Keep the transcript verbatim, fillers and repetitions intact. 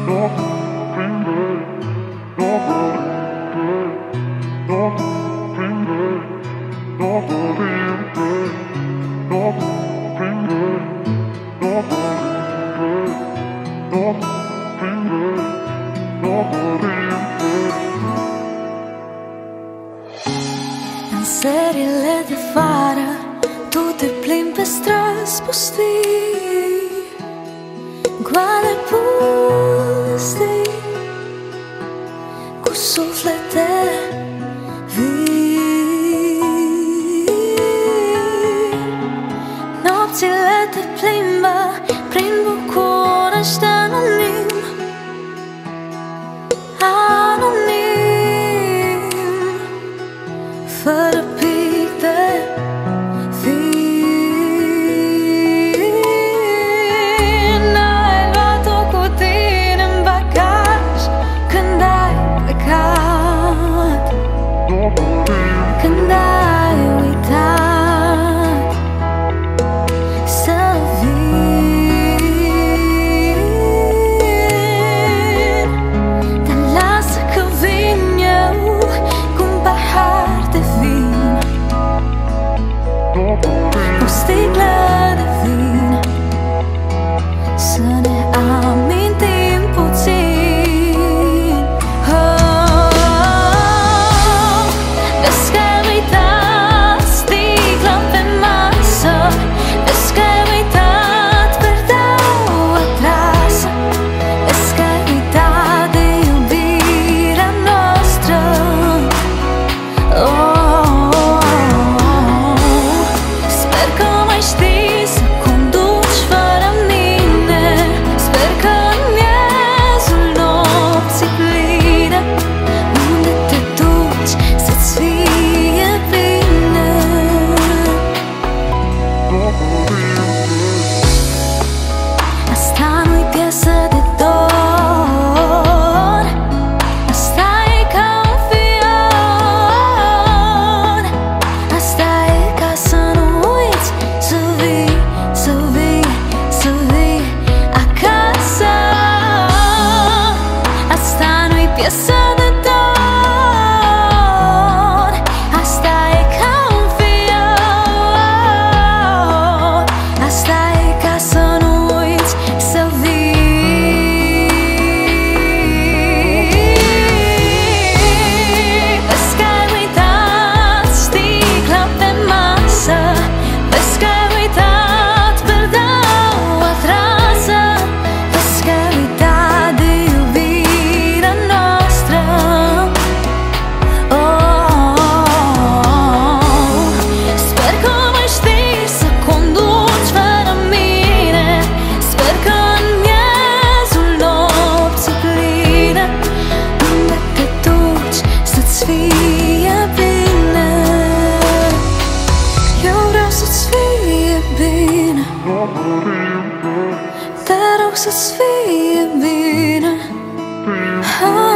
În seriile de vară tu te plimbi pe străzi pustii, goale pustii, cu suflete vii. Nopțile te plimbă prin București anonim, anonim, fără pic de vin. N-ai luat-o cu tine în bagaj când ai plecat, când ai uitat să vin. Dar lasă că vin eu cu un pahar de vin, o sticlă de vin, să ne amintim puțin. Oh, vezi că ai uitat sticla pe masă, vezi că ai uitat perdeaua trasă, vezi că ai uitat de iubirea noastră. Oh, sper că mai știi să conduci fără mine, sper că în miezul nopții pline, unde te duci să-ți fie bine. Asta nu-i piesă de dor, asta e ca un fior, asta e ca să nu uiți să vii, să vii, să vii acasă. Asta nu-i piesă de dor, asta e ca un fior, asta e ca să nu uiți să vii. Vezi că ai uitat sticla pe masă, vezi că ai uitat perdeaua trasă, vezi că ai uitat de iubirea noastră. Oh, sper că mai știi să conduci fără mine, sper că în miezul nopții pline, unde te duci să-ți fie bine. Eu vreau să-ți fie bine, te rog să-ți fie bine. Ah.